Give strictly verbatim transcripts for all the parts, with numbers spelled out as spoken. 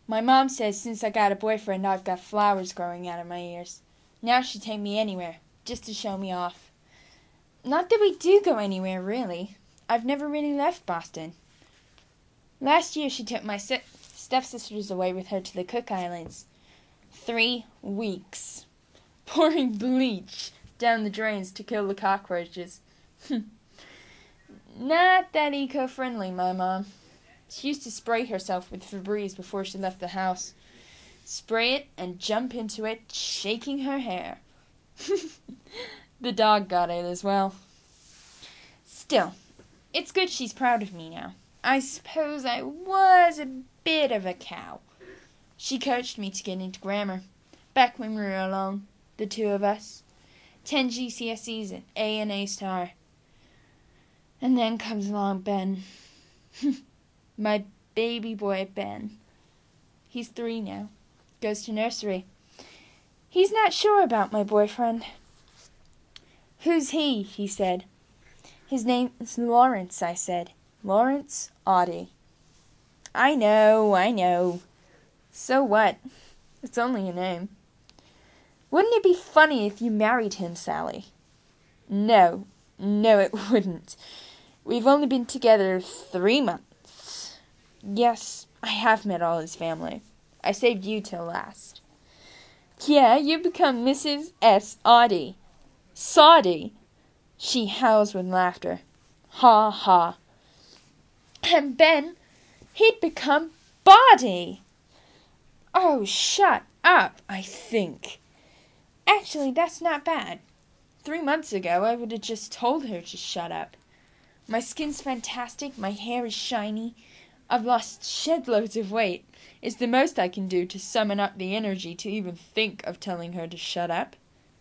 My mom says since I got a boyfriend I've got flowers growing out of my ears. Now she'd take me anywhere, just to show me off. Not that we do go anywhere, really. I've never really left Boston. Last year she took my si- stepsisters away with her to the Cook Islands. Three weeks. Pouring bleach down the drains to kill the cockroaches. Not that eco-friendly, my mom. She used to spray herself with Febreze before she left the house. Spray it and jump into it, shaking her hair. The dog got it as well. Still, it's good she's proud of me now. I suppose I was a bit of a cow. She coached me to get into grammar, back when we were alone, the two of us. Ten G C S Es, an A and A star. And then comes along Ben. My baby boy Ben. He's three now. Goes to nursery. He's not sure about my boyfriend. Who's he? He said. His name is Lawrence, I said. Lawrence Audie. I know, I know. So what? It's only a name. Wouldn't it be funny if you married him, Sally? No, no it wouldn't. We've only been together three months. Yes, I have met all his family. I saved you till last. Yeah, you've become Missus S. Audie. Saudi. She howls with laughter. Ha ha. And Ben, he'd become Body. Oh, shut up, I think. Actually, that's not bad. Three months ago, I would have just told her to shut up. My skin's fantastic, my hair is shiny. I've lost shed loads of weight. It's the most I can do to summon up the energy to even think of telling her to shut up.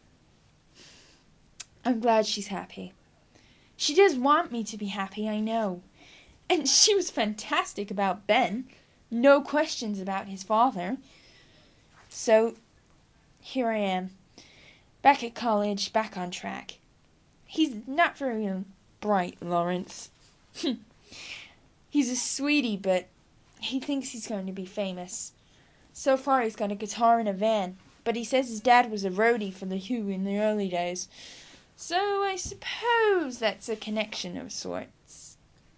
I'm glad she's happy. She does want me to be happy, I know. And she was fantastic about Ben. No questions about his father. So, here I am. Back at college, back on track. He's not very bright, Lawrence. He's a sweetie, but he thinks he's going to be famous. So far he's got a guitar and a van, but he says his dad was a roadie for The Who in the early days. So I suppose that's a connection of sorts.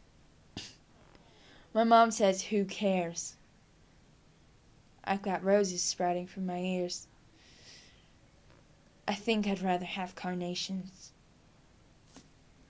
My mom says, who cares? I've got roses sprouting from my ears. I think I'd rather have carnations.